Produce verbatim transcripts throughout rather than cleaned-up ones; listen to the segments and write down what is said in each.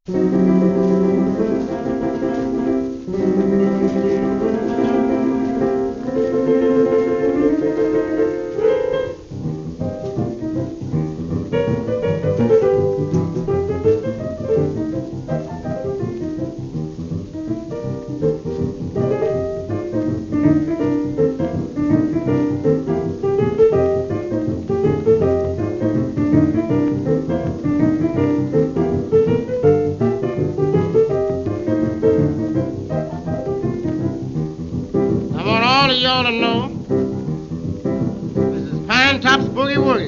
Y'all to know this is Pine Top's Boogie Woogie.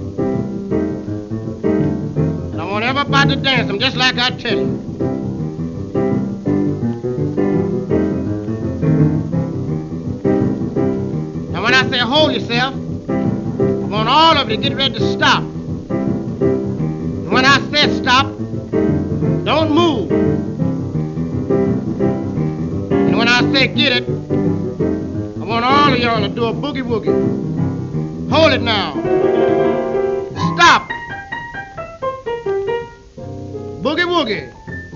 And I want everybody to dance them just like I tell you. Now when I say hold yourself, I want all of you to get ready to stop. And when I say stop, don't move. And when I say get it, I want all of y'all to do a boogie woogie. Hold it now. Stop. Boogie woogie.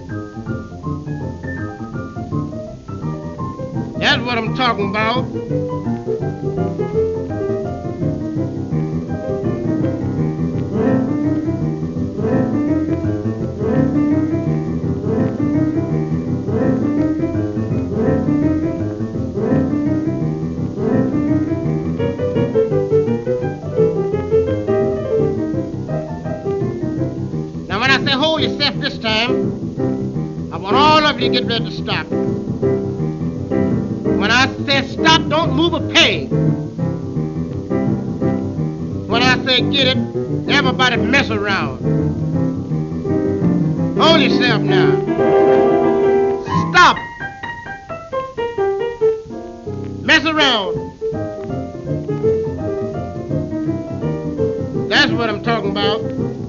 That's what I'm talking about. When I say hold yourself this time, I want all of you to get ready to stop. When I say stop, don't move a peg. When I say get it, everybody mess around. Hold yourself now. Stop. Mess around. That's what I'm talking about.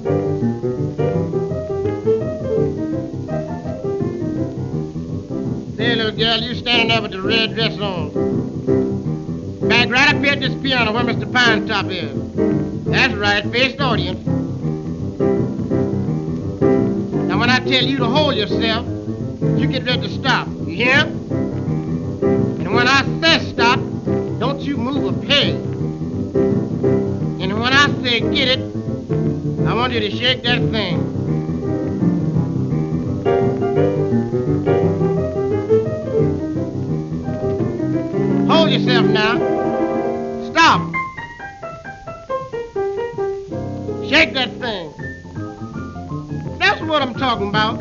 Hey, little girl, you standing there with the red dress on. Back right up here at this piano where Mister Pine Top is. That's right, face the audience. Now, when I tell you to hold yourself, you get ready to stop. You hear? And when I say stop, don't you move a peg. And when I say get it, I want you to shake that thing. Hold yourself now. Stop. Shake that thing. That's what I'm talking about.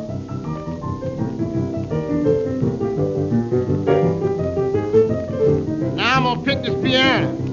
Now I'm gonna pick this piano.